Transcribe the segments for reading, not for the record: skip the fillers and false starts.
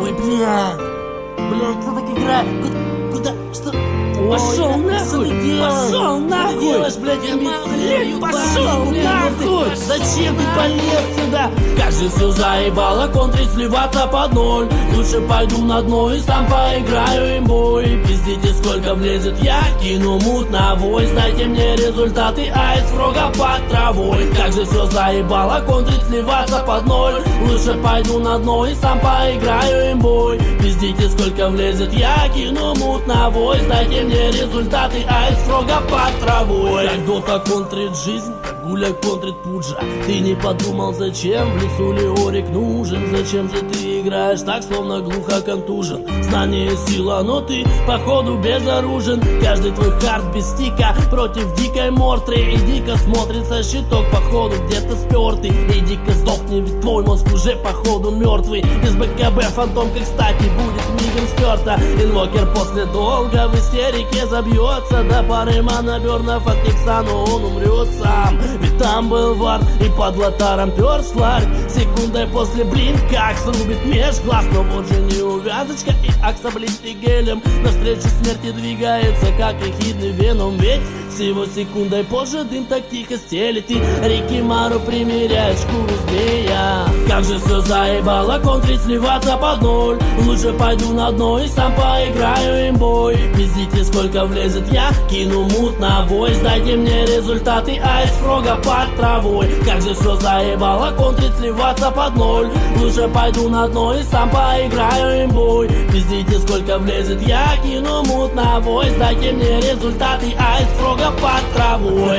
Ой, блядь, кто так играет? Куда? Что? Пошел нахуй! Пошел нахуй! Делаешь, блядь, пошел нахуй! Зачем ты полез сюда? Как же все заебало, контрить, сливаться под ноль. Лучше пойду на дно и сам поиграю им бой. Пиздите, сколько влезет, я кину мут на войс. Дайте мне результаты, айс фрога под травой. Как же все заебало, контрить, сливаться под ноль. Лучше пойду на дно и сам поиграю им бой. Пиздите, сколько влезет, я кину мут на войс. Дайте мне результаты, айс фрога под травой. Как дота контрит жизнь, гуля контрит пуджа. Ты не подумал, зачем в лесу Леорик нужен? Зачем же ты играешь так, словно глухо контужен? Знание сила, но ты походу безоружен. Каждый твой хард без стика против дикой мортры. И дико смотрится щиток, походу где-то спертый. И дико сдохни, ведь твой мозг уже походу мертвый. Без БКБ фантомка, кстати, будет мигом стерта. Инвокер после долга в истерике забьется. До пары манабернов от Никса, но он умрет сам. Ведь там был вард и под лотаром перс ларь. Секундой после блин, как срубит меж глаз. Но вот же неувязочка и акса блистый гелем. Навстречу смерти двигается, как ехидный веном. Ведь всего секундой позже дым так тихо стелит. И Рикимару примеряет шкуру змея. Как же все заебало, контрить, сливаться под ноль. Лучше пойду на дно и сам поиграю им бой. Пиздите, сколько влезет, я кину мут на войс. Дайте мне результаты, айс фрога под травой. Как же все заебало, контрить, сливаться под ноль. Лучше пойду на дно и сам поиграю им бой. Пиздите, сколько влезет, я кину мут на войс. Дайте мне результаты, айс фрога под травой.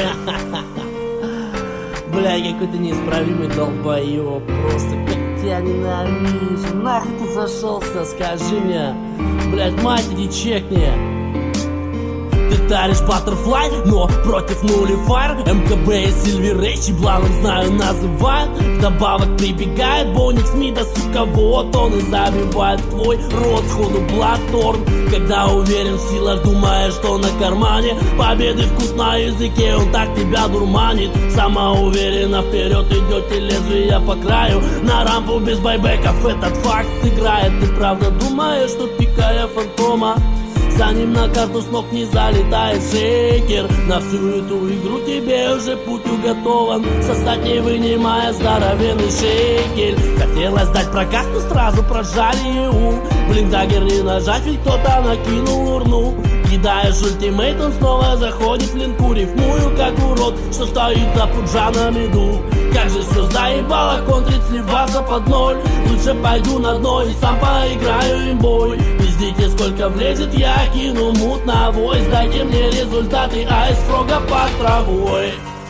Бля, какой ты неисправимый долбоёб. Просто как тебя ненавижу. Нахуй ты зашелся, скажи мне. Блядь, матери, чекни. Ты таришь баттерфлай, но против нулифайр. МКБ и Сильвер Рейч, бланом знаю, называют. Вдобавок прибегает Боникс Мида, сука, вот он и забивает в твой рот сходу Бладторн. Когда уверен в силах, думая, что на кармане победы вкус на языке, он так тебя дурманит. Самоуверенно вперед идете, лезвия по краю. На рампу без байбеков этот факт сыграет. Ты правда думаешь, что пикая фантома, за ним на карту с ног не залетает шейкер? На всю эту игру тебе уже путь уготован. Сосать не вынимая здоровенный шейкель. Хотелось дать проказ, но сразу прожали ум. Блин, дагер не нажать, ведь кто-то накинул урну. Кидаешь ультимейт, он снова заходит в линку. Рифмую как урод, что стоит за пуджа на меду. Как же все заебало, контрить, сливаться под ноль. Лучше пойду на дно и сам поиграю им бой. Пиздите, сколько влезет, я кину мут на войс. Дайте мне результаты, айс фрога под травой.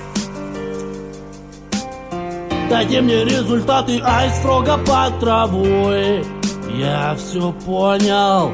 Дайте мне результаты, айс фрога под травой. Я все понял.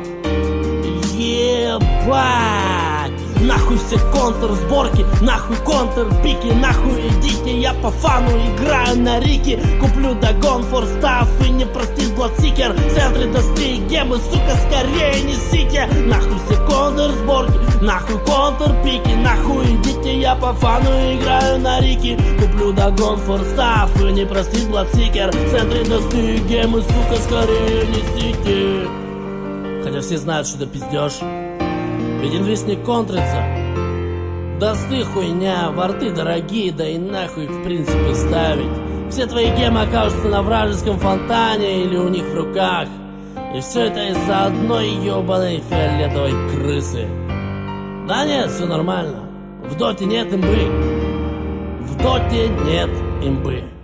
Ебать! Нахуй все контр-сборки, нахуй контр-пики, нахуй идите, я по фану играю на Рике. Куплю догон форстав и не простит Бладсикер. В центре достри гемы, сука, скорее несите. Нахуй все контр-сборки, нахуй контр-пики, нахуй идите, я по фану играю на Рике. Куплю догон форстав и не простит Бладсикер. В центре достри гемы, сука, скорее несите. Хотя все знают, что это пиздеж. Ведь инвиз не контрится. Дасты хуйня, ворты дорогие, да и нахуй их в принципе ставить. Все твои гемы окажутся на вражеском фонтане или у них в руках. И все это из-за одной ебаной фиолетовой крысы. Да нет, все нормально. В доте нет имбы. В доте нет имбы.